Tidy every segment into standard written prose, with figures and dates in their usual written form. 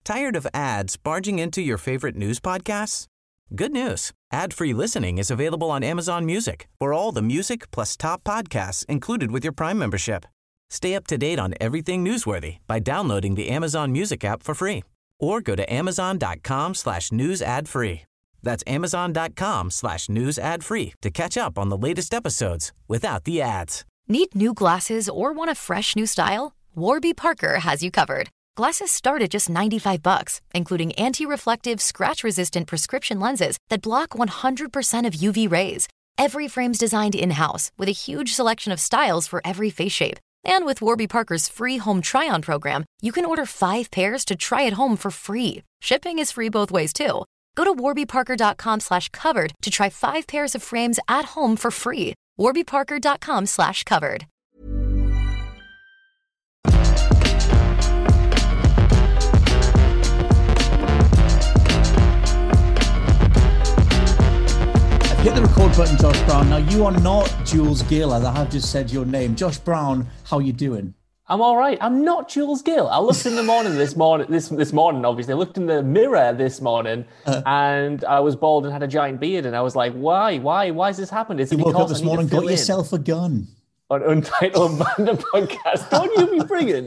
Tired of ads barging into your favorite news podcasts? Good news. Ad-free listening is available on Amazon Music for all the music plus top podcasts included with your Prime membership. Stay up to date on everything newsworthy by downloading the Amazon Music app for free or go to amazon.com/news ad free. That's amazon.com/news ad free to catch up on the latest episodes without the ads. Need new glasses or want a fresh new style? Warby Parker has you covered. Glasses start at just $95, including anti-reflective, scratch-resistant prescription lenses that block 100% of UV rays. Every frame's designed in-house with a huge selection of styles for every face shape. And with Warby Parker's free home try-on program, you can order 5 pairs to try at home for free. Shipping is free both ways, too. Go to warbyparker.com/covered to try 5 pairs of frames at home for free. warbyparker.com/covered. Hit the record button, Josh Brown. Now, you are not Jules Gill, as I have just said your name. Josh Brown, how you doing? I'm all right. I'm not Jules Gill. I looked in the morning this morning, obviously. I looked in the mirror this morning, and I was bald and had a giant beard, and I was like, why? Why has this happened? Is it you woke up because this morning, got yourself a gun. On Untitled Banda podcast. Don't you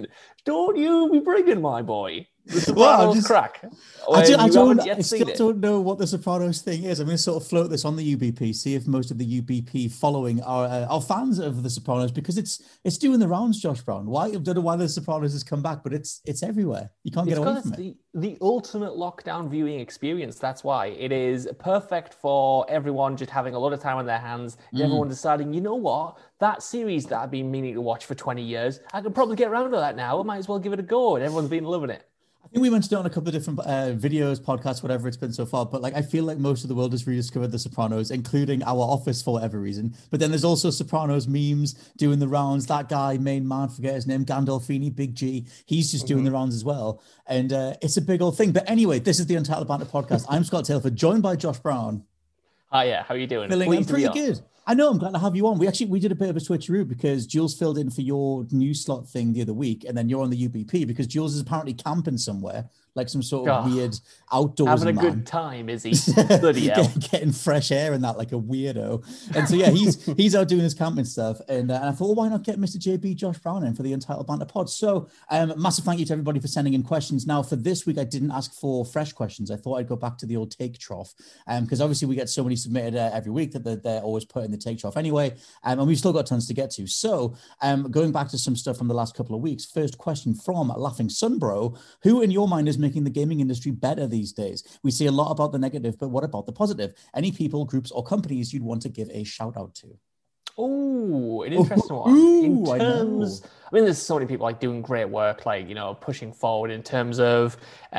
be bringing my boy. The Sopranos crack. I still don't know what the Sopranos thing is. I'm going to sort of float this on the UBP, see if most of the UBP following are fans of the Sopranos, because it's doing the rounds, Josh Brown. Why? I don't know why the Sopranos has come back, but it's everywhere. You can't get away from it. The ultimate lockdown viewing experience. That's why it is perfect for everyone just having a lot of time on their hands. Everyone deciding, you know what, that series that I've been meaning to watch for 20 years, I could probably get around to that now. I might as well give it a go. And everyone's been loving it. I think we mentioned it on a couple of different videos, podcasts, whatever it's been so far. But like, I feel like most of the world has rediscovered The Sopranos, including our office for whatever reason. But then there's also Sopranos memes doing the rounds. That guy, main man, forget his name, Gandolfini, Big G. He's just doing the rounds as well. And it's a big old thing. But anyway, this is the Untitled Banter podcast. I'm Scott Tailford, joined by Josh Brown. Hi, yeah. How are you doing? I'm pretty good. I know, I'm glad to have you on. We did a bit of a switcheroo because Jules filled in for your news slot thing the other week, and then you're on the UBP because Jules is apparently camping somewhere, like some sort of weird outdoors having a good time, is he? Bloody hell. Getting fresh air and that like a weirdo. And so yeah, he's out doing his camping stuff. And I thought, well, why not get Mr. JB Josh Brown in for the Untitled Banter pod? So massive thank you to everybody for sending in questions. Now for this week, I didn't ask for fresh questions. I thought I'd go back to the old take trough, because obviously we get so many submitted every week that they're always put in the take trough anyway. And we've still got tons to get to. So going back to some stuff from the last couple of weeks, first question from Laughing Sunbro: who in your mind is making the gaming industry better these days? We see a lot about the negative, but what about the positive? Any people, groups, or companies you'd want to give a shout out to? Oh, an interesting one. I mean, there's so many people like doing great work, like, pushing forward in terms of,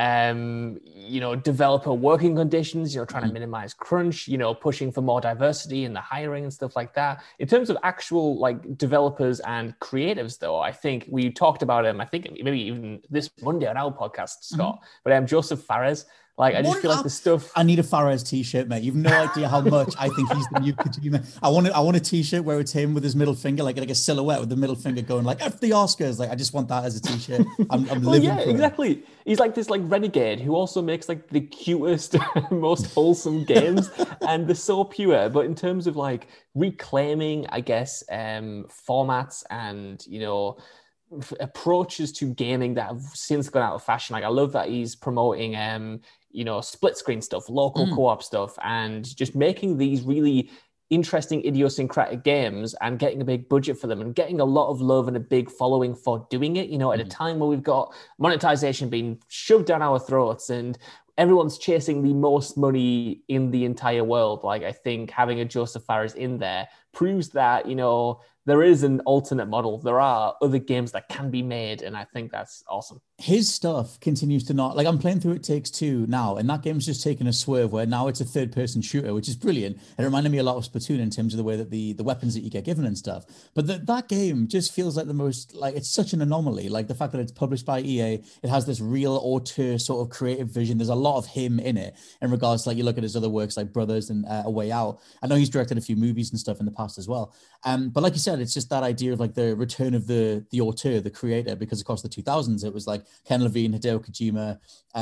developer working conditions, trying to minimize crunch, pushing for more diversity in the hiring and stuff like that. In terms of actual like developers and creatives, though, I think we talked about him, I think maybe even this Monday on our podcast, Scott, but Joseph Fares. Like, I just feel like the stuff. I need a Fares t-shirt, mate. You've no idea how much I think he's the new Kojima. I want a t-shirt where it's him with his middle finger, like a silhouette with the middle finger going like F the Oscars. Like, I just want that as a t-shirt. I'm living for exactly. It. He's like this like renegade who also makes like the cutest, most wholesome games, and they're so pure. But in terms of like reclaiming, I guess, formats and approaches to gaming that have since gone out of fashion. Like, I love that he's promoting split screen stuff, local co-op stuff, and just making these really interesting idiosyncratic games and getting a big budget for them and getting a lot of love and a big following for doing it, at a time where we've got monetization being shoved down our throats and everyone's chasing the most money in the entire world. Like, I think having a Joseph Fares in there proves that, there is an alternate model. There are other games that can be made, and I think that's awesome. His stuff continues to not, like, I'm playing through It Takes Two now, and that game's just taken a swerve where now it's a third-person shooter, which is brilliant. It reminded me a lot of Splatoon in terms of the way that the weapons that you get given and stuff. But that game just feels like the most, like, it's such an anomaly. Like, the fact that it's published by EA, it has this real auteur sort of creative vision. There's a lot of him in it in regards to, like, you look at his other works like Brothers and A Way Out. I know he's directed a few movies and stuff in the past as well. But like you said, it's just that idea of like the return of the auteur, the creator, because across the 2000s, it was like Ken Levine, Hideo Kojima,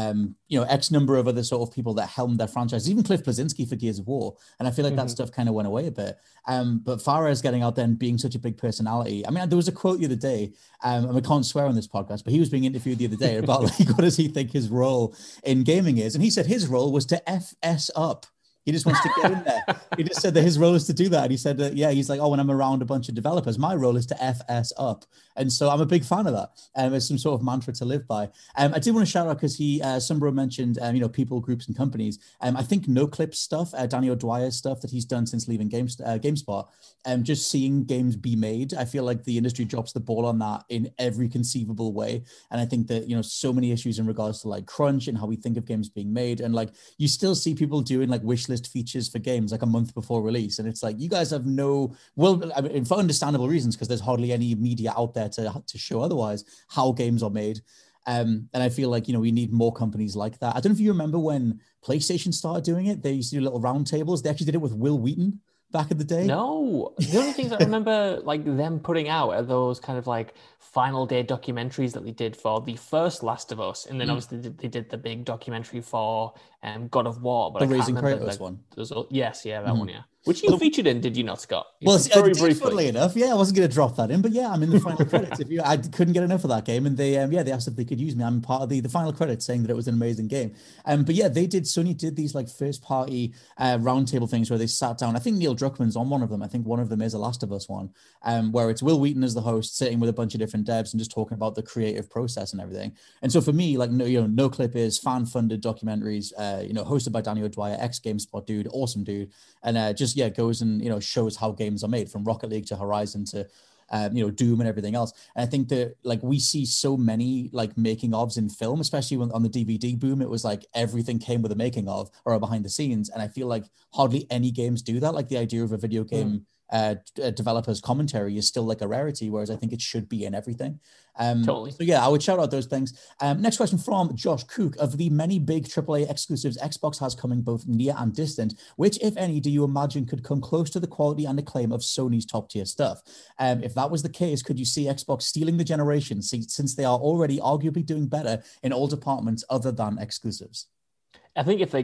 X number of other sort of people that helmed their franchise, even Cliff Bleszinski for Gears of War. And I feel like that stuff kind of went away a bit. But Fares getting out there and being such a big personality. I mean, there was a quote the other day, and we can't swear on this podcast, but he was being interviewed the other day about like, what does he think his role in gaming is? And he said his role was to FS up. He just wants to get in there. He just said that his role is to do that. And he said that, he's like, when I'm around a bunch of developers, my role is to FS up. And so I'm a big fan of that. It's some sort of mantra to live by. I do want to shout out because Sumbro mentioned, people, groups, and companies. I think NoClip stuff, Danny O'Dwyer's stuff that he's done since leaving GameSpot, just seeing games be made. I feel like the industry drops the ball on that in every conceivable way. And I think that, so many issues in regards to like crunch and how we think of games being made. And like, you still see people doing like wish list features for games like a month before release. And it's like, you guys have for understandable reasons, because there's hardly any media out there to show otherwise how games are made. And I feel like, we need more companies like that. I don't know if you remember when PlayStation started doing it. They used to do little roundtables. They actually did it with Will Wheaton back in the day. No, the only things I remember like them putting out are those kind of like final day documentaries that they did for the first Last of Us, and then obviously they did the big documentary for God of War. But the I can't Raising remember Kratos one. Yes, that one, which you featured in, did you not, Scott? Very briefly. Funnily enough, I wasn't going to drop that in, but I'm in the final credits. I couldn't get enough of that game, and they asked if they could use me. I'm part of the final credits, saying that it was an amazing game. Sony did these like first party roundtable things where they sat down. I think Neil Druckmann's on one of them. I think one of them is a Last of Us one, where it's Will Wheaton as the host, sitting with a bunch of different devs and just talking about the creative process and everything. And so for me, like NoClip is fan funded documentaries, hosted by Danny O'Dwyer, ex GameSpot dude, awesome dude, and goes and shows how games are made, from Rocket League to Horizon to Doom and everything else. And I think that like we see so many like making ofs in film, especially when on the DVD boom, it was like everything came with a making of or a behind the scenes. And I feel like hardly any games do that. Like the idea of a video game developers commentary is still like a rarity, whereas I think it should be in everything. Totally. So I would shout out those things. Next question from Josh Cook: of the many big AAA exclusives Xbox has coming both near and distant, which, if any, do you imagine could come close to the quality and acclaim of Sony's top tier stuff? If that was the case, could you see Xbox stealing the generation, since they are already arguably doing better in all departments other than exclusives? I think if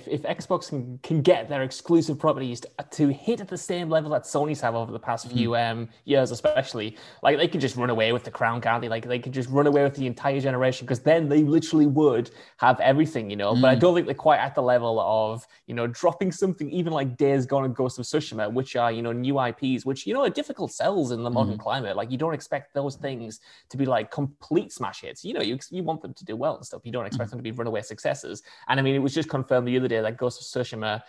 Xbox can get their exclusive properties to hit at the same level that Sony's have over the past few years, especially, like they could just run away with the crown, can't they? Like they could just run away with the entire generation, because then they literally would have everything, But I don't think they're quite at the level of, dropping something even like Days Gone and Ghost of Tsushima, which are, new IPs, which, are difficult sells in the modern climate. Like you don't expect those things to be like complete smash hits. You want them to do well and stuff. You don't expect them to be runaway successes. And I mean, it was just confirmed the other day that Ghost of Tsushima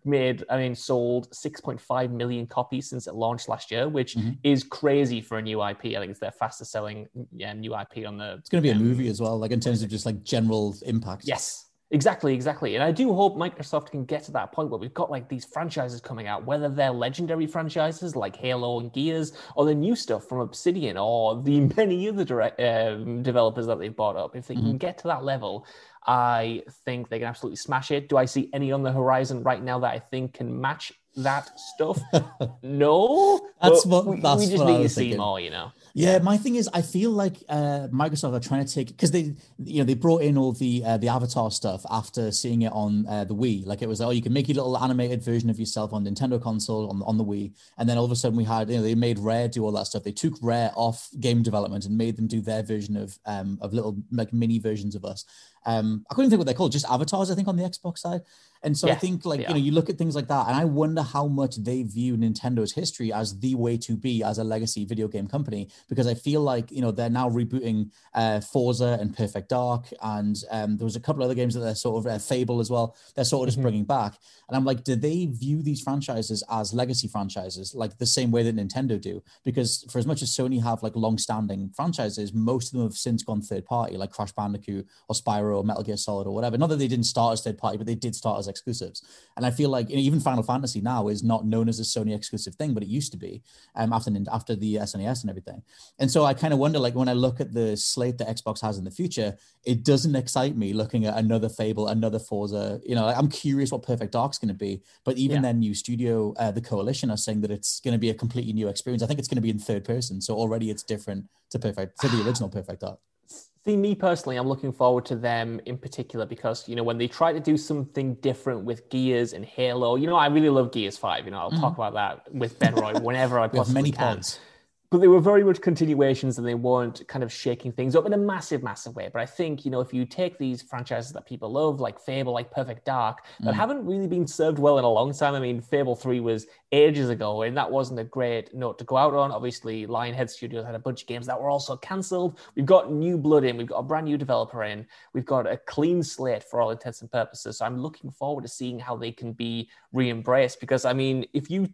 sold 6.5 million copies since it launched last year, which is crazy for a new IP. I think it's their fastest selling new IP on the... It's going to be a movie as well, like in terms of just like general impact. Yes, exactly. And I do hope Microsoft can get to that point where we've got like these franchises coming out, whether they're legendary franchises like Halo and Gears, or the new stuff from Obsidian, or the many other developers that they've bought up. If they can get to that level, I think they can absolutely smash it. Do I see any on the horizon right now that I think can match that stuff? No. We just need to see more, Yeah, my thing is, I feel like Microsoft are trying to take, because they brought in all the Avatar stuff after seeing it on the Wii. Like it was, you can make your little animated version of yourself on Nintendo console on the Wii, and then all of a sudden we had, they made Rare do all that stuff. They took Rare off game development and made them do their version of little like mini versions of us. I couldn't think what they're called, just avatars, I think, on the Xbox side. And so I think you look at things like that, and I wonder how much they view Nintendo's history as the way to be as a legacy video game company, because I feel like, they're now rebooting Forza and Perfect Dark, and there was a couple other games that they're sort of Fable as well. They're sort of just bringing back. And I'm like, do they view these franchises as legacy franchises, like the same way that Nintendo do? Because for as much as Sony have like long-standing franchises, most of them have since gone third party, like Crash Bandicoot or Spyro or Metal Gear Solid or whatever. Not that they didn't start as third party, but they did start as exclusives. And I feel like even Final Fantasy now is not known as a Sony exclusive thing, but it used to be after the SNES and everything. And so I kind of wonder, like, when I look at the slate that Xbox has in the future, it doesn't excite me looking at another Fable, another Forza. I'm curious what Perfect Dark's going to be, but even their new studio, the Coalition, are saying that it's going to be a completely new experience. I think it's going to be in third person, so already it's different to the original Perfect Dark. See, me personally, I'm looking forward to them in particular because, when they try to do something different with Gears and Halo, I really love Gears 5. I'll talk about that with Ben Roy whenever I possibly can. Pods. But they were very much continuations and they weren't kind of shaking things up in a massive, massive way. But I think, if you take these franchises that people love, like Fable, like Perfect Dark, that haven't really been served well in a long time. I mean, Fable 3 was ages ago, and that wasn't a great note to go out on. Obviously, Lionhead Studios had a bunch of games that were also cancelled. We've got new blood in. We've got a brand new developer in. We've got a clean slate for all intents and purposes. So I'm looking forward to seeing how they can be re-embraced. Because, I mean, if you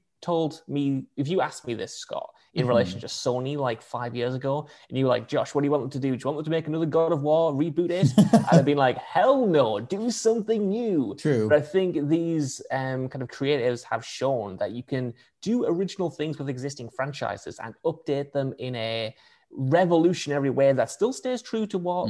asked me this, Scott, in relation to Sony like 5 years ago, and you were like, Josh, what do you want them to do? Do you want them to make another God of War, reboot it? I'd have been like, hell no, do something new. True. But I think these kind of creatives have shown that you can do original things with existing franchises and update them in a revolutionary way that still stays true to what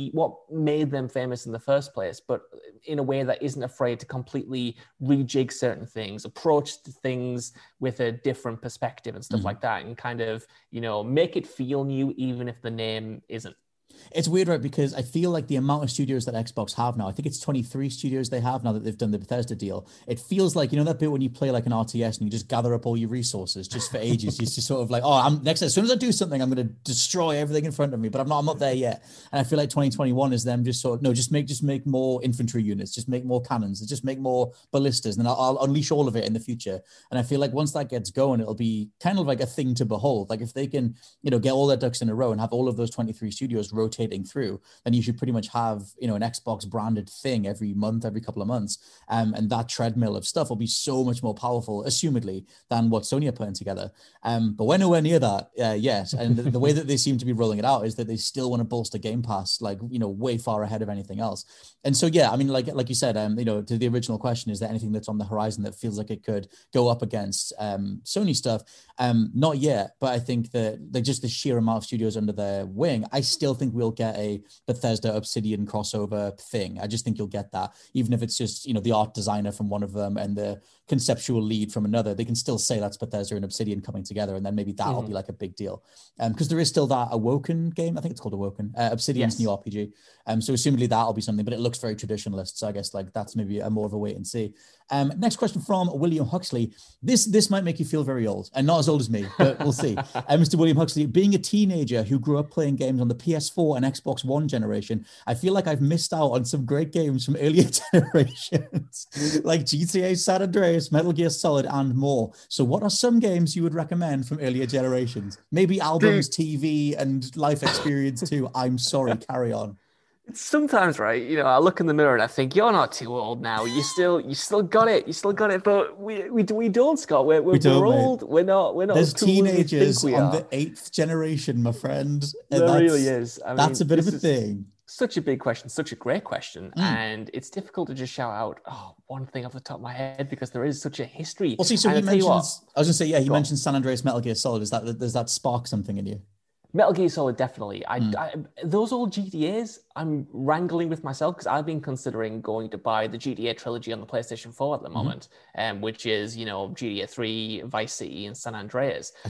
made them famous in the first place, but in a way that isn't afraid to completely rejig certain things, approach things with a different perspective and stuff like that, and kind of, make it feel new even if the name isn't. It's weird, right? Because I feel like the amount of studios that Xbox have now, I think it's 23 studios they have now that they've done the Bethesda deal. It feels like, that bit when you play like an RTS and you just gather up all your resources just for ages. You're just sort of like, as soon as I do something, I'm going to destroy everything in front of me, but I'm not there yet. And I feel like 2021 is them just make more infantry units, just make more cannons, just make more ballistas, and then I'll unleash all of it in the future. And I feel like once that gets going, it'll be kind of like a thing to behold. Like if they can, get all their ducks in a row and have all of those 23 studios rotating through, then you should pretty much have an Xbox branded thing every couple of months, and that treadmill of stuff will be so much more powerful, assumedly, than what Sony are putting together. But we're nowhere near that yet. And the way that they seem to be rolling it out is that they still want to bolster Game Pass, like way far ahead of anything else. And so I mean, like you said, to the original question, is there anything that's on the horizon that feels like it could go up against Sony stuff? Not yet, but I think that just the sheer amount of studios under their wing, I still think we'll get a Bethesda Obsidian crossover thing. I just think you'll get that, even if it's just the art designer from one of them and the conceptual lead from another. They can still say that's Bethesda and Obsidian coming together, and then maybe that'll be like a big deal, because there is still that Awoken game. I think it's called Awoken, Obsidian's new RPG. So assumedly that'll be something, but it looks very traditionalist. So I guess like that's maybe a more of a wait and see. Next question from William Huxley. This might make you feel very old, and not as old as me, but we'll see. Mr. William Huxley, being a teenager who grew up playing games on the PS4 and Xbox One generation, I feel like I've missed out on some great games from earlier generations, like GTA San Andreas, Metal Gear Solid, and more. So what are some games you would recommend from earlier generations? Maybe albums, TV, and life experience too. I'm sorry, carry on. Sometimes, right, I look in the mirror and I think, you're not too old now. You still got it. But we don't, Scott. We're old. Mate. We're not. There's teenagers on the 8th generation, my friend. There really is. I mean, that's a bit of a thing. Such a big question, such a great question. And it's difficult to just shout out, one thing off the top of my head, because there is such a history. Well, see, so he mentioned, I was going to say, he mentioned San Andreas, Metal Gear Solid. Does that spark something in you? Metal Gear Solid, definitely. Those old GTAs, I'm wrangling with myself because I've been considering going to buy the GTA trilogy on the PlayStation 4 at the moment, which is, GTA 3, Vice City, and San Andreas. I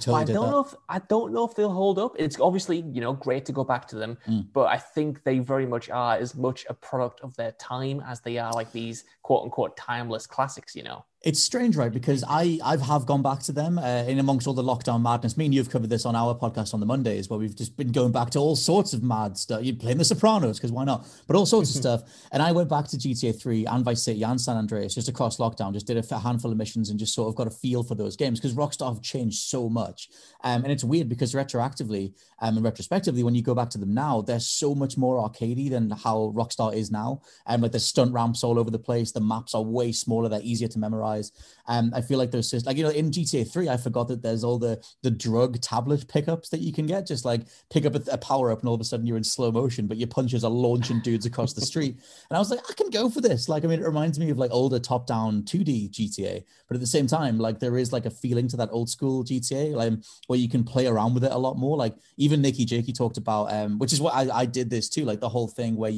don't know if they'll hold up. It's obviously, great to go back to them, but I think they very much are as much a product of their time as they are like these quote unquote timeless classics, It's strange, right? Because I have gone back to them in amongst all the lockdown madness. Me and you've covered this on our podcast on the Mondays, where we've just been going back to all sorts of mad stuff. You're playing The Sopranos, because why not? But all sorts of stuff. And I went back to GTA 3 and Vice City and San Andreas just across lockdown, just did a handful of missions and just sort of got a feel for those games, because Rockstar have changed so much. And it's weird because retroactively and retrospectively, when you go back to them now, they're so much more arcadey than how Rockstar is now. Like there's stunt ramps all over the place. The maps are way smaller. They're easier to memorize. wise. I feel like there's just like, in GTA 3, I forgot that there's all the drug tablet pickups that you can get, just like pick up a power up and all of a sudden you're in slow motion, but your punches are launching dudes across the street. And I was like, I can go for this. Like, I mean, it reminds me of like older top down 2D GTA, but at the same time, like there is like a feeling to that old school GTA, like where you can play around with it a lot more. Like even Nikki Jakey talked about, which is what I did this too, like the whole thing where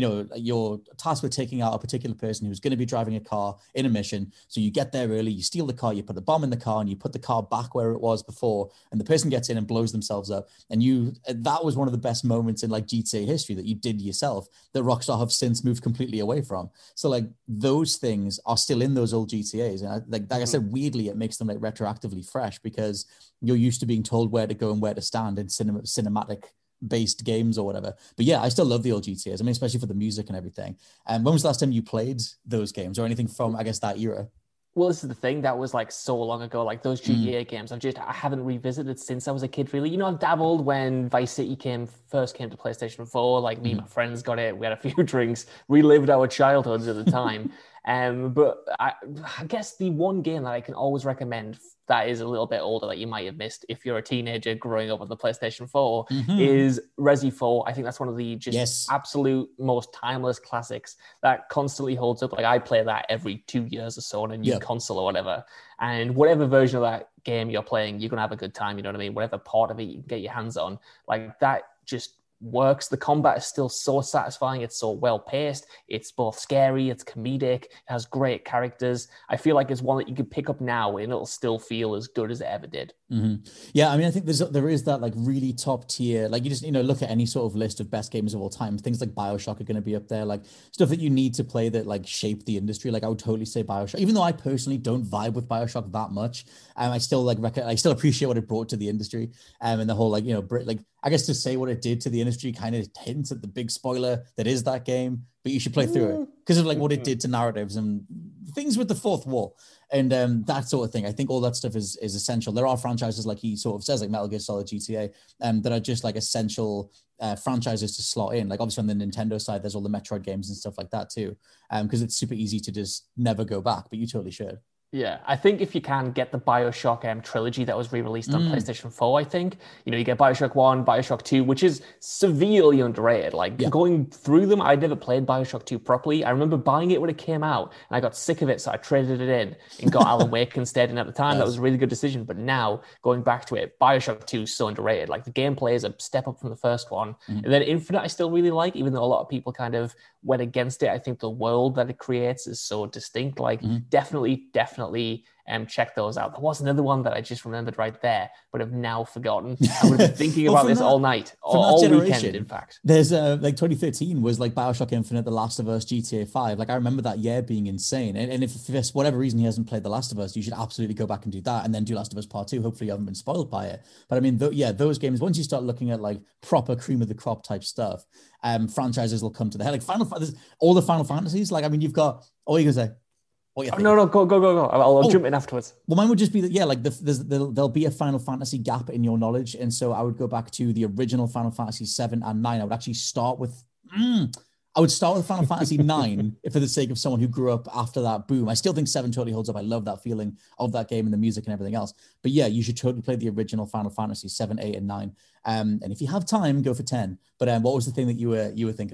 you're tasked with taking out a particular person who's going to be driving a car in a mission. So you get there early, you steal the car, you put the bomb in the car, and you put the car back where it was before, and the person gets in and blows themselves up. And that was one of the best moments in like GTA history that you did yourself, that Rockstar have since moved completely away from. So like those things are still in those old GTAs, and like I said, weirdly it makes them like retroactively fresh because you're used to being told where to go and where to stand in cinematic based games or whatever. But yeah, I still love the old GTAs. I mean, especially for the music and everything. And when was the last time you played those games or anything from, I guess, that era? Well, this is the thing, that was like so long ago, like those GTA games, I haven't revisited since I was a kid, really. I've dabbled when Vice City first came to PlayStation 4, like me and my friends got it, we had a few drinks, relived our childhoods at the time. But I guess the one game that I can always recommend that is a little bit older that you might have missed if you're a teenager growing up on the PlayStation 4 is Resi 4. I think that's one of the absolute most timeless classics that constantly holds up. Like I play that every 2 years or so on a new console or whatever. And whatever version of that game you're playing, you're going to have a good time. You know what I mean? Whatever part of it you can get your hands on, like that just works. The combat is still so satisfying. It's so well paced. It's both scary, it's comedic, it has great characters. I feel like it's one that you could pick up now and it'll still feel as good as it ever did. Yeah, I mean, I think there is that like really top tier, like you just look at any sort of list of best games of all time, things like BioShock are going to be up there, like stuff that you need to play that like shape the industry. Like I would totally say BioShock, even though I personally don't vibe with BioShock that much. I still I still appreciate what it brought to the industry, and the whole like I guess to say what it did to the industry kind of hints at the big spoiler that is that game, but you should play through it because of like what it did to narratives and things with the fourth wall and that sort of thing. I think all that stuff is essential. There are franchises, like he sort of says, like Metal Gear Solid, GTA, that are just like essential franchises to slot in. Like obviously on the Nintendo side, there's all the Metroid games and stuff like that too, because it's super easy to just never go back, but you totally should. Yeah, I think if you can get the BioShock trilogy that was re-released on PlayStation 4, I think, you get BioShock 1, BioShock 2, which is severely underrated. Like going through them, I'd never played BioShock 2 properly. I remember buying it when it came out and I got sick of it, so I traded it in and got Alan Wake instead. And at the time, that was a really good decision. But now, going back to it, BioShock 2 is so underrated. Like the gameplay is a step up from the first one. And then Infinite I still really like, even though a lot of people kind of went against it. I think the world that it creates is so distinct. Like definitely check those out. There was another one that I just remembered right there, but have now forgotten. I would have been thinking about this all night, all weekend, in fact. There's like 2013 was like BioShock Infinite, The Last of Us, GTA 5. Like I remember that year being insane. And if for whatever reason he hasn't played The Last of Us, you should absolutely go back and do that and then do Last of Us Part 2. Hopefully you haven't been spoiled by it. But I mean, those games, once you start looking at like proper cream of the crop type stuff, franchises will come to the head. Like all the Final Fantasies. Like, I mean, you've got, what are you going to say? No, go. I'll jump in afterwards. Well, mine would just be that, like there'll be a Final Fantasy gap in your knowledge. And so I would go back to the original Final Fantasy 7 and 9. I would actually start with, Final Fantasy 9 for the sake of someone who grew up after that boom. I still think 7 totally holds up. I love that feeling of that game and the music and everything else. But yeah, you should totally play the original Final Fantasy 7, 8, and 9. And if you have time, go for 10. But what was the thing that you were thinking?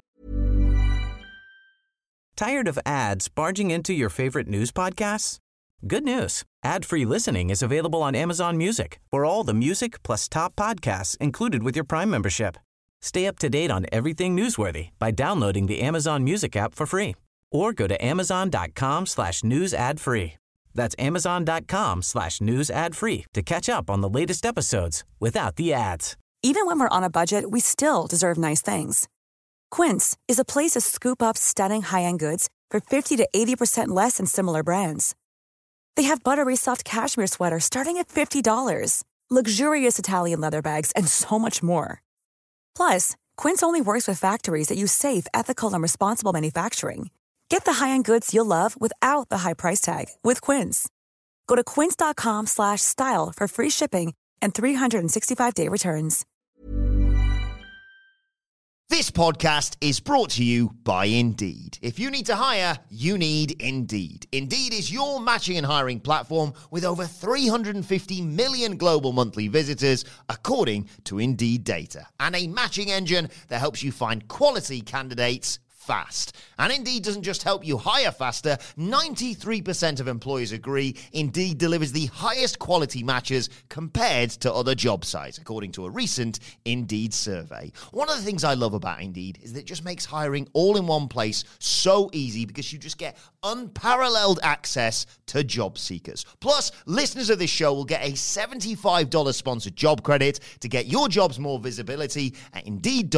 Tired of ads barging into your favorite news podcasts? Good news. Ad-free listening is available on Amazon Music for all the music plus top podcasts included with your Prime membership. Stay up to date on everything newsworthy by downloading the Amazon Music app for free or go to amazon.com/news ad free. That's amazon.com/news ad free to catch up on the latest episodes without the ads. Even when we're on a budget, we still deserve nice things. Quince is a place to scoop up stunning high-end goods for 50 to 80% less than similar brands. They have buttery soft cashmere sweaters starting at $50, luxurious Italian leather bags, and so much more. Plus, Quince only works with factories that use safe, ethical, and responsible manufacturing. Get the high-end goods you'll love without the high price tag with Quince. Go to quince.com/style for free shipping and 365-day returns. This podcast is brought to you by Indeed. If you need to hire, you need Indeed. Indeed is your matching and hiring platform with over 350 million global monthly visitors, according to Indeed data, and a matching engine that helps you find quality candidates fast. And Indeed doesn't just help you hire faster. 93% of employers agree Indeed delivers the highest quality matches compared to other job sites, according to a recent Indeed survey. One of the things I love about Indeed is that it just makes hiring all in one place so easy because you just get unparalleled access to job seekers. Plus, listeners of this show will get a $75 sponsored job credit to get your jobs more visibility at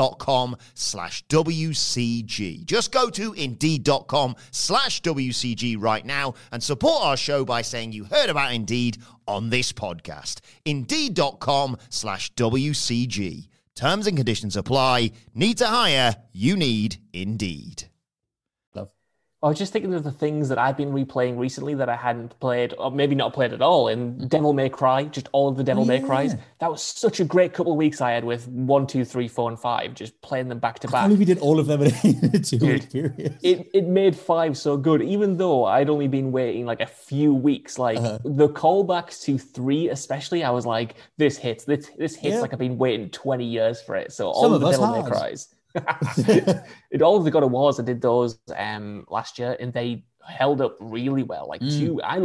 Indeed.com/WCG. Just go to Indeed.com/WCG right now and support our show by saying you heard about Indeed on this podcast. Indeed.com/WCG. Terms and conditions apply. Need to hire? You need Indeed. I was just thinking of the things that I've been replaying recently that I hadn't played, or maybe not played at all, in Devil May Cry, just all of the Devil May Crys. That was such a great couple of weeks I had with 1, 2, 3, 4, and 5, just playing them back to back. I can't believe we did all of them in a 2-week period. It made 5 so good, even though I'd only been waiting like a few weeks. Like the callbacks to 3 especially, I was like, this hits like I've been waiting 20 years for it. So all of the Devil May Crys. All of the God of Wars, I did those last year, and they held up really well. Like 2, I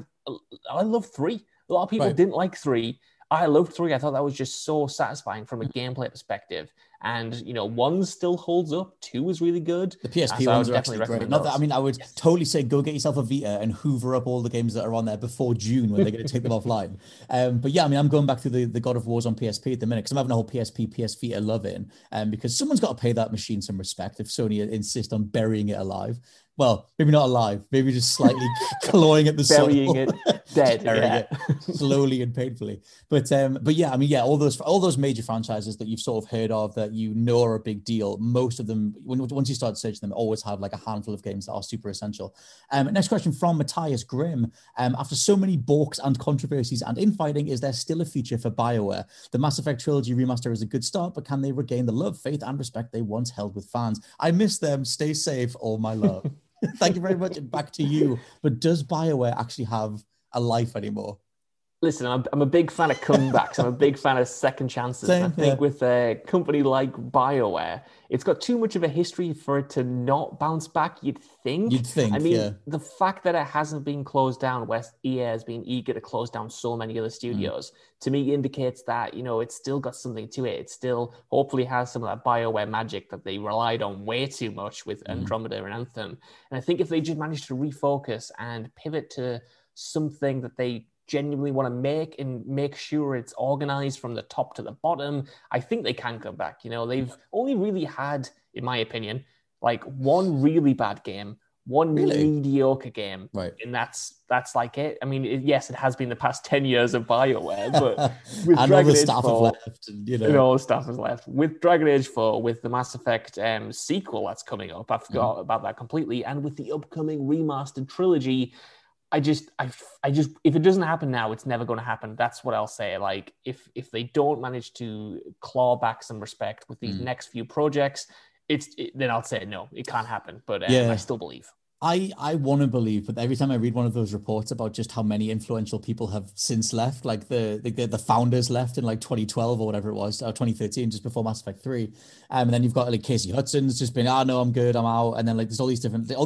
love 3. A lot of people didn't like 3. I loved 3. I thought that was just so satisfying from a gameplay perspective. And, 1 still holds up. 2 is really good. The PSP ones are actually great. Not that, I would totally say go get yourself a Vita and hoover up all the games that are on there before June when they're going to take them offline. But yeah, I'm going back through the God of Wars on PSP at the minute because I'm having a whole PSP, PS Vita love-in because someone's got to pay that machine some respect if Sony insist on burying it alive. Well, maybe not alive, maybe just slightly clawing at the burying soil. It dead, it slowly and painfully. But yeah, all those major franchises that you've sort of heard of that are a big deal. Most of them, once you start searching them, always have like a handful of games that are super essential. Next question from Matthias Grimm. After so many balks and controversies and infighting, is there still a future for BioWare? The Mass Effect Trilogy remaster is a good start, but can they regain the love, faith, and respect they once held with fans? I miss them. Stay safe, all my love. Thank you very much. And back to you. But does BioWare actually have a life anymore? Listen, I'm a big fan of comebacks. I'm a big fan of second chances. I think with a company like BioWare, it's got too much of a history for it to not bounce back, you'd think. I mean, the fact that it hasn't been closed down, where EA has been eager to close down so many other studios, to me indicates that, it's still got something to it. It still hopefully has some of that BioWare magic that they relied on way too much with Andromeda and Anthem. And I think if they just manage to refocus and pivot to something that they genuinely want to make and make sure it's organized from the top to the bottom, I think they can come back. They've only really had, in my opinion, like one really bad game, one mediocre game, and that's like it. I mean, yes, it has been the past 10 years of BioWare, but with and Dragon all the Age staff 4, have left, and all the staff has left. With Dragon Age 4, with the Mass Effect sequel that's coming up, I forgot about that completely, and with the upcoming remastered trilogy, I just, if it doesn't happen now, it's never going to happen. That's what I'll say. Like, if they don't manage to claw back some respect with these next few projects, then I'll say no, it can't happen. But I still believe. I want to believe, but every time I read one of those reports about just how many influential people have since left, like the founders left in like 2012 or whatever it was, or 2013, just before Mass Effect 3. And then you've got like Casey Hudson's just been, no, I'm good, I'm out. And then like there's all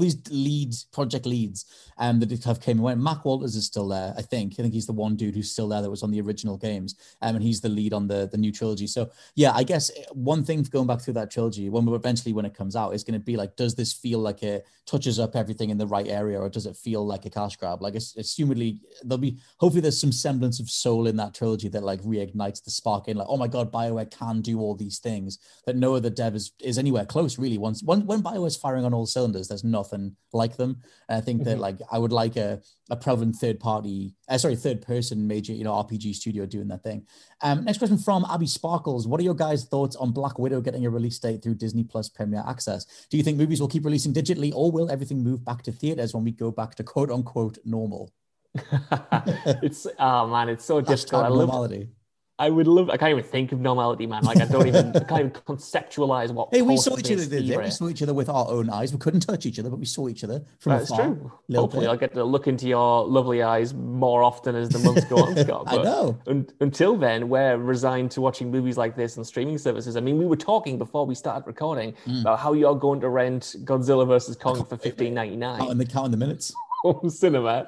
these project leads that have came and went. Mac Walters is still there, I think. He's the one dude who's still there that was on the original games. And he's the lead on the new trilogy. So yeah, I guess one thing going back through that trilogy, when it comes out, is going to be like, does this feel like it touches up everything in the right area, or does it feel like a cash grab? Like, assumedly hopefully there's some semblance of soul in that trilogy that like reignites the spark in like, oh my god, BioWare can do all these things that no other dev is anywhere close really. When BioWare's firing on all cylinders, there's nothing like them. And I think that like I would like a prevalent third person major RPG studio doing that thing. Next question from Abby Sparkles. What are your guys' thoughts on Black Widow getting a release date through Disney Plus Premier Access? Do you think movies will keep releasing digitally, or will everything move back to theaters when we go back to quote unquote normal? It's so difficult. I would love. I can't even think of normality, man. Like I can't even conceptualize what. Hey, we saw each other the other day. We saw each other with our own eyes. We couldn't touch each other, but we saw each other from afar. That's true. Hopefully, I'll get to look into your lovely eyes more often as the months go on, Scott. But I know. Until then, we're resigned to watching movies like this on streaming services. I mean, we were talking before we started recording about how you're going to rent Godzilla versus Kong for $15.99. Counting the minutes. Home cinema.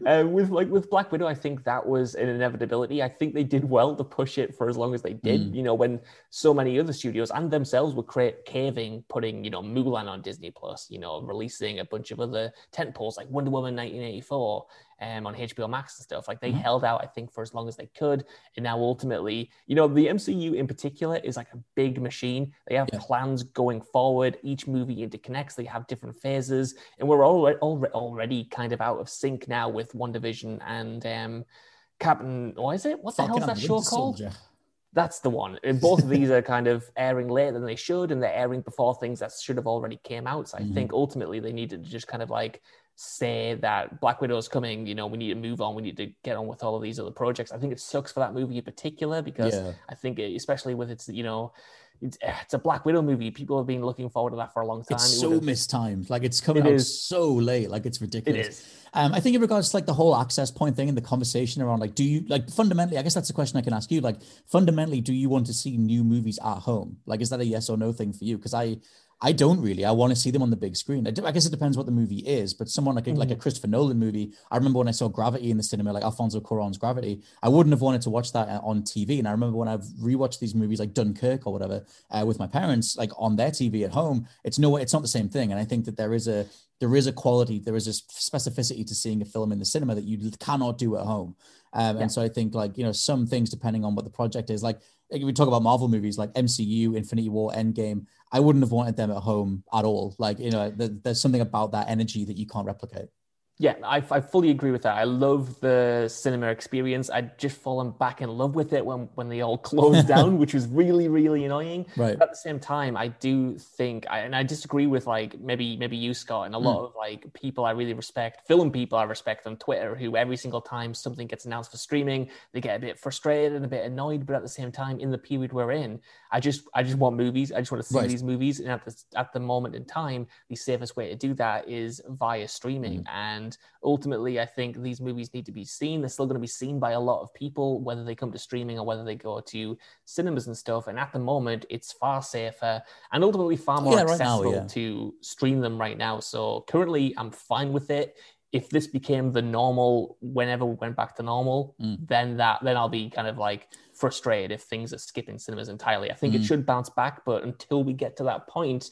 With Black Widow, I think that was an inevitability. I think they did well to push it for as long as they did. You know, when so many other studios and themselves were caving, putting, you know, Mulan on Disney Plus, you know, releasing a bunch of other tentpoles like Wonder Woman 1984 on HBO Max and stuff. Like they held out, I think, for as long as they could. And now ultimately, you know, the MCU in particular is like a big machine. They have plans going forward. Each movie interconnects. They have different phases. And we're already kind of out of sync now with WandaVision and Captain, what is it? What the hell is that show called? Soldier. That's the one. And both of these are kind of airing later than they should, and they're airing before things that should have already came out. So I think ultimately they needed to just kind of like say that Black Widow is coming, you know, we need to move on, we need to get on with all of these other projects. I think it sucks for that movie in particular because I think especially with its, you know, it's a Black Widow movie. People have been looking forward to that for a long time. It's so mistimed. Like it's coming out so late. Like it's ridiculous. It is. I think in regards to like the whole access point thing and the conversation around like, do you like fundamentally, I guess that's a question I can ask you. Like fundamentally, do you want to see new movies at home? Like, is that a yes or no thing for you? Because I don't really. I want to see them on the big screen. I guess it depends what the movie is, but someone like like a Christopher Nolan movie. I remember when I saw Gravity in the cinema, like Alfonso Cuarón's Gravity. I wouldn't have wanted to watch that on TV. And I remember when I've rewatched these movies like Dunkirk or whatever with my parents, like on their TV at home. It's not the same thing. And I think that there is a quality, there is a specificity to seeing a film in the cinema that you cannot do at home. And so I think like, you know, some things depending on what the project is, like we talk about Marvel movies like MCU, Infinity War, Endgame. I wouldn't have wanted them at home at all. Like, you know, there's something about that energy that you can't replicate. Yeah, I fully agree with that. I love the cinema experience. I'd just fallen back in love with it when they all closed down, which was really, really annoying. Right. But at the same time, I do think, and I disagree with like maybe you, Scott, and a lot of like people I really respect, film people I respect on Twitter, who every single time something gets announced for streaming, they get a bit frustrated and a bit annoyed. But at the same time, in the period we're in, I just want movies. I just want to see these movies. And at the moment in time, the safest way to do that is via streaming. And ultimately, I think these movies need to be seen. They're still going to be seen by a lot of people, whether they come to streaming or whether they go to cinemas and stuff. And at the moment, it's far safer and ultimately far more accessible to stream them right now. So currently, I'm fine with it. If this became the normal, whenever we went back to normal, then I'll be kind of like frustrated if things are skipping cinemas entirely. I think it should bounce back, but until we get to that point,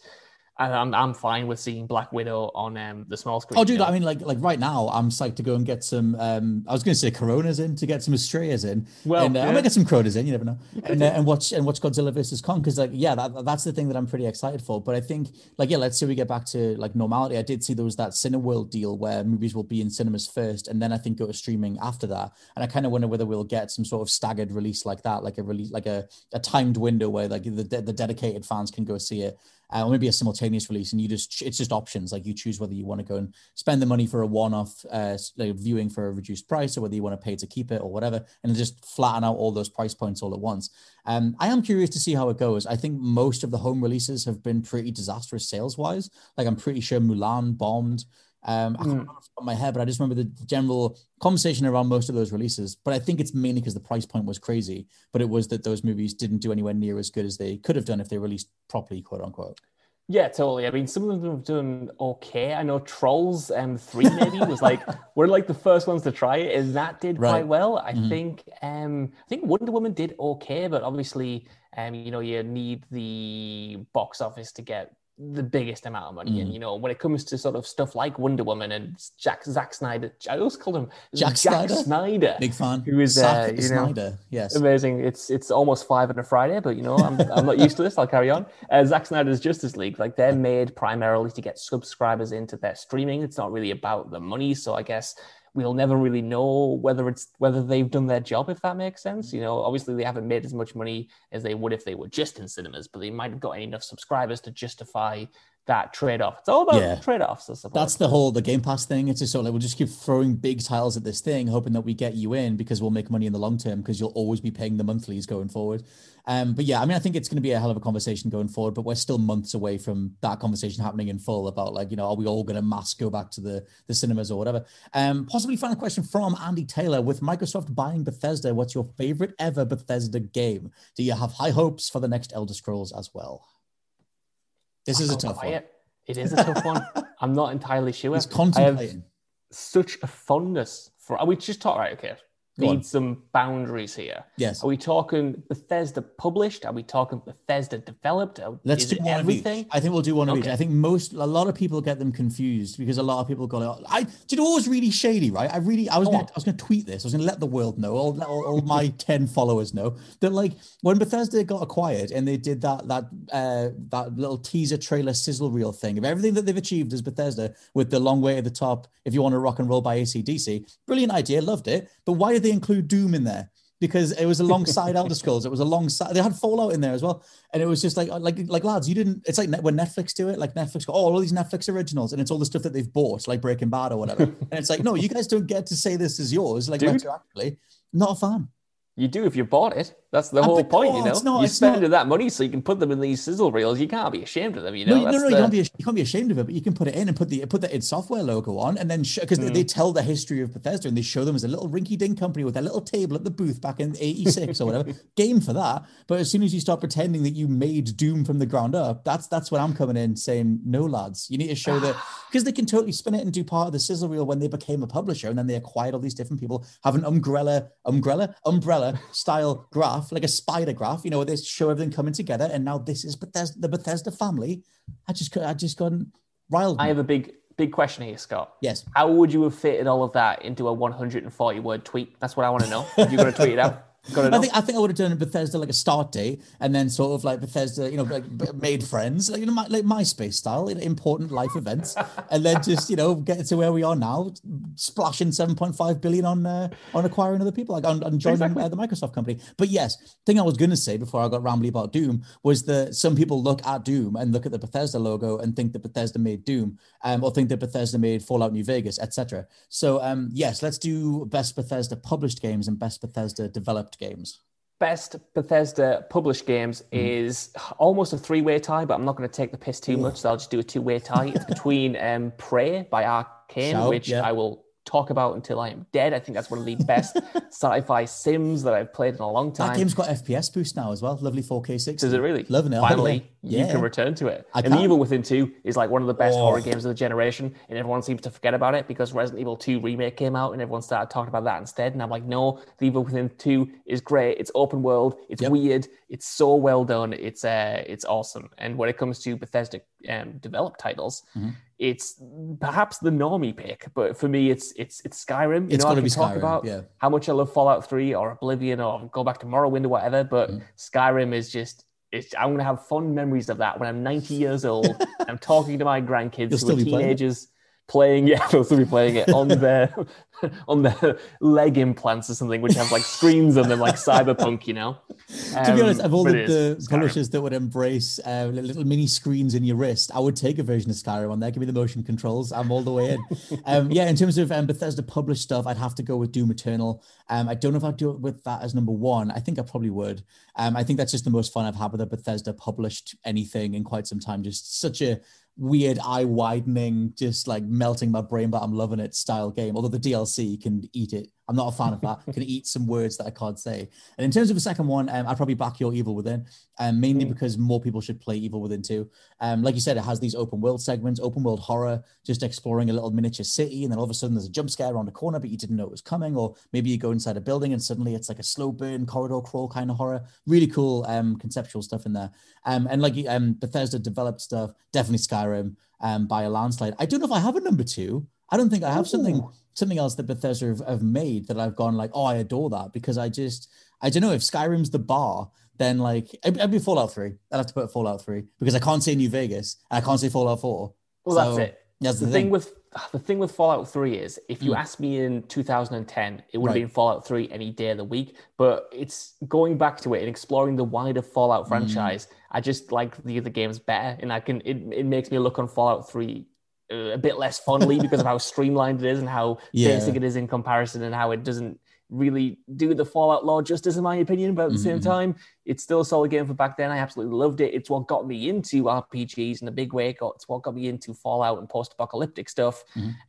I'm fine with seeing Black Widow on the small screen. Oh, dude, I mean, like right now, I'm psyched to go and get some. I was going to say Coronas in to get some Estrellas in. Well, and I might get some Coronas in. You never know. And watch Godzilla versus Kong because, like, that's the thing that I'm pretty excited for. But I think, like, let's say we get back to like normality. I did see there was that Cineworld deal where movies will be in cinemas first, and then I think go to streaming after that. And I kind of wonder whether we'll get some sort of staggered release like that, like a timed window where like the dedicated fans can go see it. Or maybe a simultaneous release, and it's just options. Like you choose whether you want to go and spend the money for a one-off viewing for a reduced price, or whether you want to pay to keep it or whatever, and just flatten out all those price points all at once. I am curious to see how it goes. I think most of the home releases have been pretty disastrous sales-wise. Like I'm pretty sure Mulan bombed. I can't remember off the top of my head, but I just remember the general conversation around most of those releases. But I think it's mainly because the price point was crazy, but it was that those movies didn't do anywhere near as good as they could have done if they released properly, quote unquote. Yeah, totally. I mean, some of them have done okay. I know Trolls 3 maybe was like we're like the first ones to try it, and that did quite well. I think Wonder Woman did okay, but obviously, you know, you need the box office to get the biggest amount of money. And, you know, when it comes to sort of stuff like Wonder Woman and Zack Snyder, I always called him Jack Snyder. Big fan. Who is Snyder. Yes. Amazing. It's almost 5 on a Friday, but, you know, I'm not used to this. I'll carry on. Zack Snyder's Justice League, like they're made primarily to get subscribers into their streaming. It's not really about the money. So I guess we'll never really know whether they've done their job, if that makes sense. You know, obviously they haven't made as much money as they would if they were just in cinemas, but they might have got enough subscribers to justify that trade-off. It's all about trade-offs, I suppose. That's the Game Pass thing. It's just sort of like, we'll just keep throwing big titles at this thing, hoping that we get you in because we'll make money in the long term because you'll always be paying the monthlies going forward. But yeah, I mean, I think it's going to be a hell of a conversation going forward, but we're still months away from that conversation happening in full about like, you know, are we all going to mass go back to the cinemas or whatever? Possibly final question from Andy Taylor. With Microsoft buying Bethesda, what's your favorite ever Bethesda game? Do you have high hopes for the next Elder Scrolls as well? This is a tough one. It is a tough one. I'm not entirely sure. He's contemplating. I have such a fondness for... Are we just talking... Right, okay. Need some boundaries here. Yes. Are we talking Bethesda published? Are we talking Bethesda developed? Let's do everything. I think we'll do one of each. I think a lot of people get them confused because a lot of people go, do you know what was really shady, right? I was going to tweet this. I was going to let the world know, all my 10 followers know that like when Bethesda got acquired and they did that little teaser trailer sizzle reel thing of everything that they've achieved as Bethesda with the long way to the top, if you want to rock and roll by AC/DC, brilliant idea, loved it. But why did they include Doom in there? Because it was alongside Elder Scrolls. It was alongside. They had Fallout in there as well, and it was just like lads, you didn't. It's like when Netflix do it. Like Netflix go, all these Netflix originals, and it's all the stuff that they've bought, like Breaking Bad or whatever. And it's like, no, you guys don't get to say this is yours. Like retroactively, not a fan. You do if you bought it. That's the whole point, you know. You spend that money so you can put them in these sizzle reels. You can't be ashamed of them, you know. No, you can't be ashamed of it, but you can put it in and put the id Software logo on, and then because they tell the history of Bethesda and they show them as a little rinky-dink company with a little table at the booth back in '86 or whatever. Game for that. But as soon as you start pretending that you made Doom from the ground up, that's when I'm coming in saying, no, lads, you need to show that, because they can totally spin it and do part of the sizzle reel when they became a publisher and then they acquired all these different people, have an umbrella style graph, like a spider graph, you know, where they show everything coming together, and now this is the Bethesda family. I just got riled. I have a big question here, Scott. Yes. How would you have fitted all of that into a 140-word tweet? That's what I want to know. If you're going to tweet it out. I think I would have done Bethesda like a start date, and then sort of like Bethesda, you know, like made friends, like, you know, like MySpace style, you know, important life events, and then just, you know, get to where we are now, splashing 7.5 billion on acquiring other people, like on joining the Microsoft company. But yes, thing I was going to say before I got rambly about Doom was that some people look at Doom and look at the Bethesda logo and think that Bethesda made Doom, or think that Bethesda made Fallout New Vegas, etc. So yes, let's do best Bethesda published games and best Bethesda developed games. Best Bethesda published games is almost a three-way tie, but I'm not going to take the piss too much, so I'll just do a two-way tie. It's between Prey by Arcane, which I will talk about until I am dead. I think that's one of the best sci-fi sims that I've played in a long time. That game's got FPS boost now as well. Lovely 4K 60. Does it really? Loving it. Finally, you can return to it. And The Evil Within 2 is like one of the best horror games of the generation, and everyone seems to forget about it because Resident Evil 2 Remake came out and everyone started talking about that instead. And I'm like, no, The Evil Within 2 is great. It's open world. It's weird. It's so well done. It's awesome. And when it comes to Bethesda developed titles, it's perhaps the normie pick, but for me, it's Skyrim. It's got to be talk Skyrim. About how much I love Fallout 3 or Oblivion or go back to Morrowind or whatever, but Skyrim is just... I'm going to have fond memories of that when I'm 90 years old. I'm talking to my grandkids who are teenagers playing. Yeah, they'll still be playing it on their leg implants or something, which have like screens on them, like Cyberpunk, you know. To be honest, of all the publishers that would embrace little mini screens in your wrist, I would take a version of Skyrim on there. Give me the motion controls. I'm all the way in. In terms of Bethesda published stuff, I'd have to go with Doom Eternal. I don't know if I'd do it with that as number one. I think I probably would. I think that's just the most fun I've had with a Bethesda published anything in quite some time. Just such a weird, eye-widening, just like melting my brain, but I'm loving it style game. Although the DLC can eat it. I'm not a fan of that. Can eat some words that I can't say. And in terms of a second one, I'd probably back your Evil Within, mainly because more people should play Evil Within 2. Like you said, it has these open world segments, open world horror, just exploring a little miniature city, and then all of a sudden there's a jump scare around the corner, but you didn't know it was coming, or maybe you go inside a building and suddenly it's like a slow burn corridor crawl kind of horror. Really cool conceptual stuff in there. And like Bethesda developed stuff, definitely Skyrim by a landslide. I don't know if I have a number two. I don't think I have something else that Bethesda have made that I've gone like, oh, I adore that, because I don't know, if Skyrim's the bar, then like it'd be Fallout 3. I'd have to put Fallout 3 because I can't say New Vegas and I can't say Fallout 4. Well, that's it. That's the thing with the thing with Fallout 3 is, if you asked me in 2010, it would have been Fallout 3 any day of the week. But it's going back to it and exploring the wider Fallout franchise. I just like the other games better, and it makes me look on Fallout 3 a bit less fondly because of how streamlined it is and how basic it is in comparison, and how it doesn't really do the Fallout lore justice, in my opinion. But at the same time, it's still a solid game for back then. I absolutely loved it. It's what got me into RPGs in a big way. It's what got me into Fallout and post-apocalyptic stuff.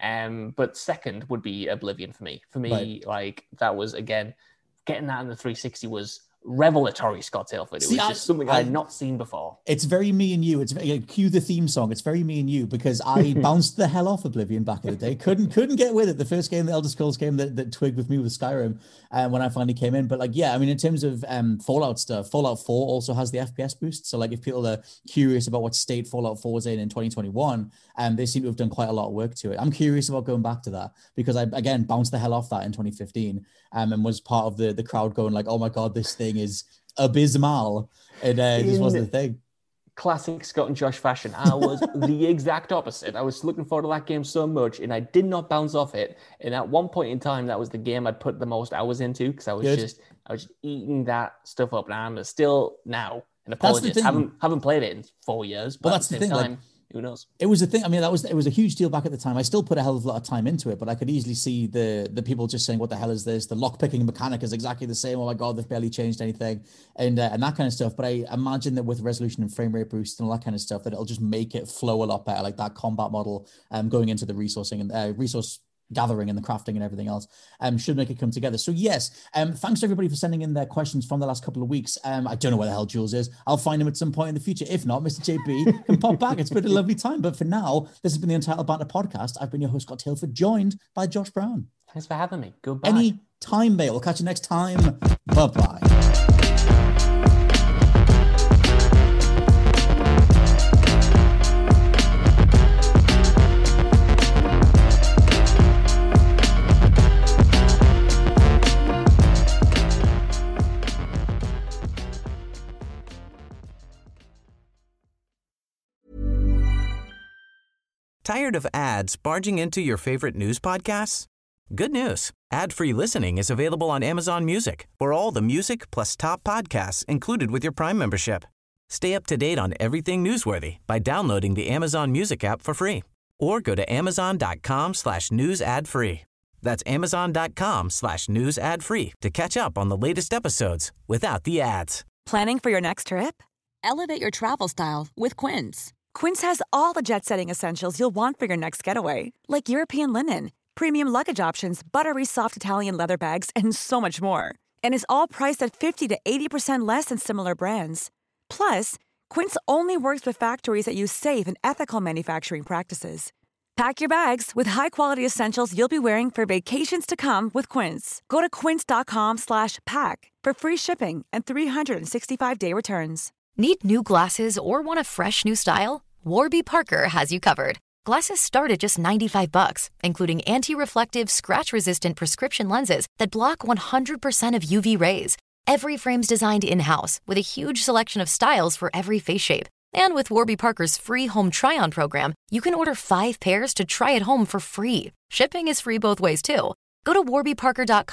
But second would be Oblivion for me. Like, that was, again, getting that in the 360 was revelatory, Scott Tailford. It was just something I had not seen before. It's very me and you. It's cue the theme song. It's very me and you, because I bounced the hell off Oblivion back in the day. Couldn't get with it. The first game, the Elder Scrolls game that twigged with me was Skyrim when I finally came in. But like, yeah, I mean, in terms of Fallout stuff, Fallout 4 also has the FPS boost. So like, if people are curious about what state Fallout 4 was in 2021, they seem to have done quite a lot of work to it. I'm curious about going back to that, because I, again, bounced the hell off that in 2015 and was part of the crowd going like, oh my God, this thing is abysmal. And this wasn't the thing. Classic Scott and Josh fashion. I was the exact opposite. I was looking forward to that game so much, and I did not bounce off it. And at one point in time, that was the game I'd put the most hours into, because I was just eating that stuff up. And I'm still now, and apologies, haven't played it in 4 years. But that's the thing. Time, who knows? It was a thing. I mean, it was a huge deal back at the time. I still put a hell of a lot of time into it, but I could easily see the people just saying, "What the hell is this?" The lockpicking mechanic is exactly the same. Oh my God, they've barely changed anything, and that kind of stuff. But I imagine that with resolution and frame rate boost and all that kind of stuff, that it'll just make it flow a lot better. Like that combat model, going into the resourcing and resource gathering and the crafting and everything else, should make it come together. So yes, thanks to everybody for sending in their questions from the last couple of weeks. I don't know where the hell Jules is. I'll find him at some point in the future. If not, Mr. JB can pop back. It's been a lovely time. But for now, this has been the Untitled Banter podcast. I've been your host, Scott Tailford, joined by Josh Brown. Thanks for having me. Goodbye. Any time, mate. We'll catch you next time. Bye-bye. Tired of ads barging into your favorite news podcasts? Good news. Ad-free listening is available on Amazon Music for all the music plus top podcasts included with your Prime membership. Stay up to date on everything newsworthy by downloading the Amazon Music app for free, or go to amazon.com/news ad free. That's amazon.com/news ad free to catch up on the latest episodes without the ads. Planning for your next trip? Elevate your travel style with Quince. Quince has all the jet-setting essentials you'll want for your next getaway, like European linen, premium luggage options, buttery soft Italian leather bags, and so much more. And is all priced at 50 to 80% less than similar brands. Plus, Quince only works with factories that use safe and ethical manufacturing practices. Pack your bags with high-quality essentials you'll be wearing for vacations to come with Quince. Go to quince.com/pack for free shipping and 365-day returns. Need new glasses or want a fresh new style? Warby Parker has you covered. Glasses start at just $95, including anti-reflective, scratch-resistant prescription lenses that block 100% of UV rays. Every frame's designed in-house with a huge selection of styles for every face shape. And with Warby Parker's free home try-on program, you can order 5 pairs to try at home for free. Shipping is free both ways, too. Go to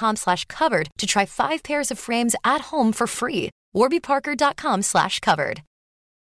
warbyparker.com/covered to try 5 pairs of frames at home for free. warbyparker.com/covered.